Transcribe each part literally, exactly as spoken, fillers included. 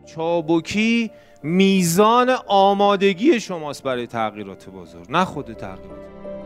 چابکی میزان آمادگی شماست برای تغییرات بازار، نه خود تغییرات.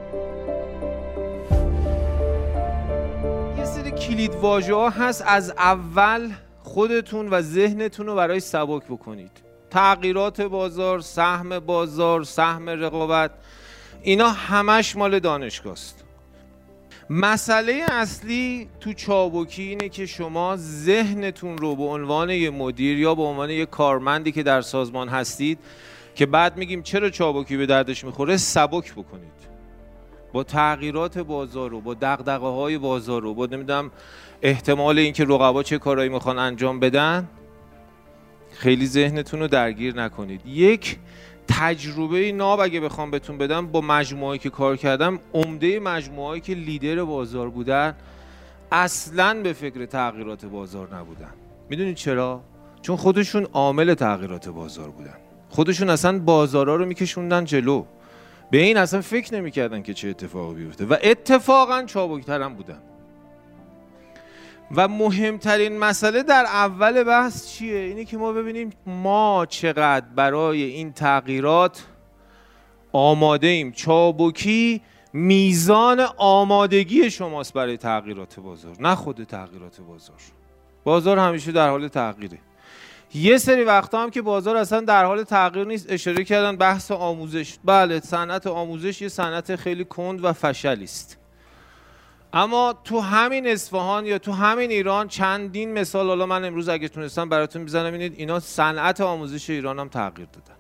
یه سری کلید واژه ها هست از اول خودتون و ذهنتون رو برای سبک بکنید. تغییرات بازار، سهم بازار، سهم رقابت، اینا همش مال دانشگاه است. مسئله اصلی تو چابکی اینه که شما ذهنتون رو به عنوان یه مدیر یا به عنوان یه کارمندی که در سازمان هستید که بعد میگیم چرا چابکی به دردش میخوره، سبک بکنید با تغییرات بازار رو، با دغدغه‌های بازار رو، با نمیدونم احتمال اینکه رقبا چه کارایی میخوان انجام بدن. خیلی ذهنتون رو درگیر نکنید. یک تجربه ناب اگه بخوام بهتون بدم با مجموعه‌ای که کار کردم، عمده مجموعه‌ای که لیدر بازار بودن اصلاً به فکر تغییرات بازار نبودن. میدونید چرا؟ چون خودشون عامل تغییرات بازار بودن. خودشون اصلا بازارا رو میکشوندن جلو. به این اصلا فکر نمیکردن که چه اتفاقی بیفته و اتفاقاً چابک‌تر هم بودن. و مهمترین مسئله در اول بحث چیه؟ اینه که ما ببینیم ما چقدر برای این تغییرات آماده ایم. چابکی میزان آمادگی شماست برای تغییرات بازار، نه خود تغییرات بازار. بازار همیشه در حال تغییره. یه سری وقتا هم که بازار اصلا در حال تغییر نیست، اشاره کردن بحث آموزش. بله، صنعت آموزش یه صنعت خیلی کند و فشلی است. اما تو همین اصفهان یا تو همین ایران چندین مثال، حالا من امروز اگه تونستم براتون میزنم، اینید اینا صنعت آموزش ایران هم تغییر دادن.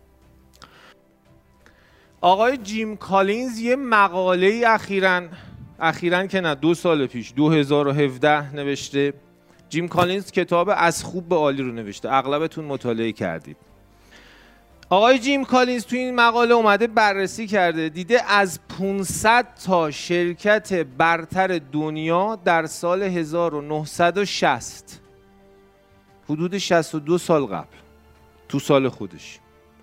آقای جیم کالینز یه مقاله اخیراً اخیراً که نه دو سال پیش دو هزار و هفده نوشته. جیم کالینز کتاب از خوب به عالی رو نوشته، اغلبتون مطالعه کردید. آقای جیم کالینز تو این مقاله اومده بررسی کرده، دیده از پانصد تا شرکت برتر دنیا در سال هزار و نهصد و شصت، حدود شصت و دو سال قبل، تو سال خودش،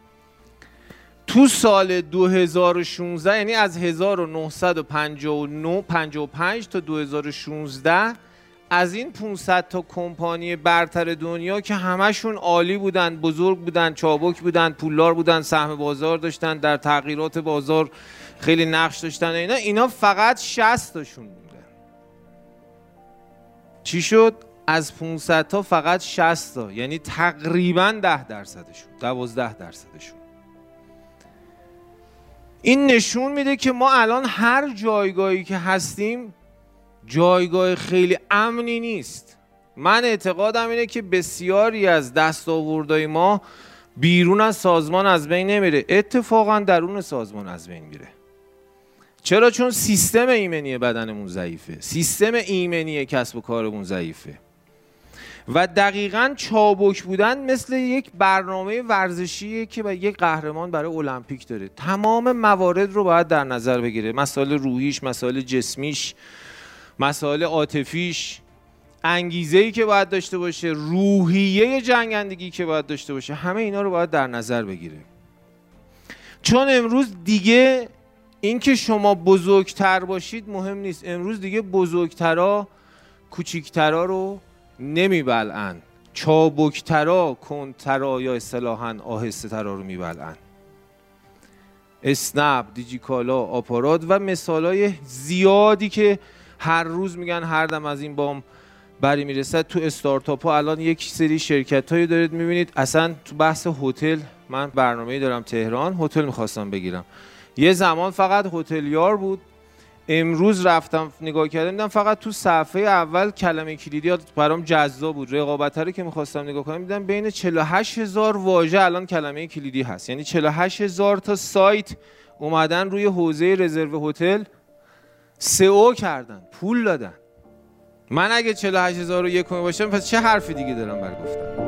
تو سال دو هزار و شانزده، یعنی از هزار و نهصد و پنجاه و نه پنجاه و پنج تا دو هزار و شانزده، از این پانصد تا کمپانی برتر دنیا که همشون عالی بودن، بزرگ بودن، چابک بودن، پولدار بودن، سهم بازار داشتن، در تغییرات بازار خیلی نقش داشتن، اینا اینا فقط شصت تاشون بودن. چی شد؟ از پانصد تا فقط شصت تا، یعنی تقریباً ده درصدشون، دوازده درصدشون. این نشون میده که ما الان هر جایگاهی که هستیم جایگاه خیلی امنی نیست. من اعتقادم اینه که بسیاری از دستاوردهای ما بیرون از سازمان از بین نمیره، اتفاقا درون سازمان از بین میره. چرا؟ چون سیستم ایمنی بدنمون ضعیفه، سیستم ایمنی کسب و کارمون ضعیفه. و دقیقاً چابک بودن مثل یک برنامه ورزشیه که با یک قهرمان برای المپیک داره. تمام موارد رو باید در نظر بگیره، مسائل روحیش، مسائل جسمیش، مسائل عاطفیش، انگیزه‌ای که باید داشته باشه، روحیه جنگندگی که باید داشته باشه، همه اینا رو باید در نظر بگیره. چون امروز دیگه این که شما بزرگتر باشید مهم نیست. امروز دیگه بزرگترا کوچیکترا رو نمیبلعن، چابکترا کندترا یا اصطلاحاً آهسته ترا رو میبلعن. اسنپ، دیجیکالا، آپارات و مثالای زیادی که هر روز میگن هر دم از این بام بری میرسد. تو استارتاپ ها الان یک سری شرکت هایی دارید میبینید. اصلا تو بحث هتل، من برنامه‌ای دارم تهران، هتل میخواستم بگیرم. یه زمان فقط هتلیار بود، امروز رفتم نگاه کردم دیدم فقط تو صفحه اول کلمه کلیدی برام جذاب بود. رقابت رو که میخواستم نگاه کنم دیدم بین چهل و هشت هزار واژه الان کلمه کلیدی هست. یعنی چهل و هشت هزار تا سایت اومدن روی حوزه رزرو هتل سئو کردن، پول دادن. من اگه چهل و هشت هزار و یک باشم پس چه حرفی دیگه دارم برای گفتن؟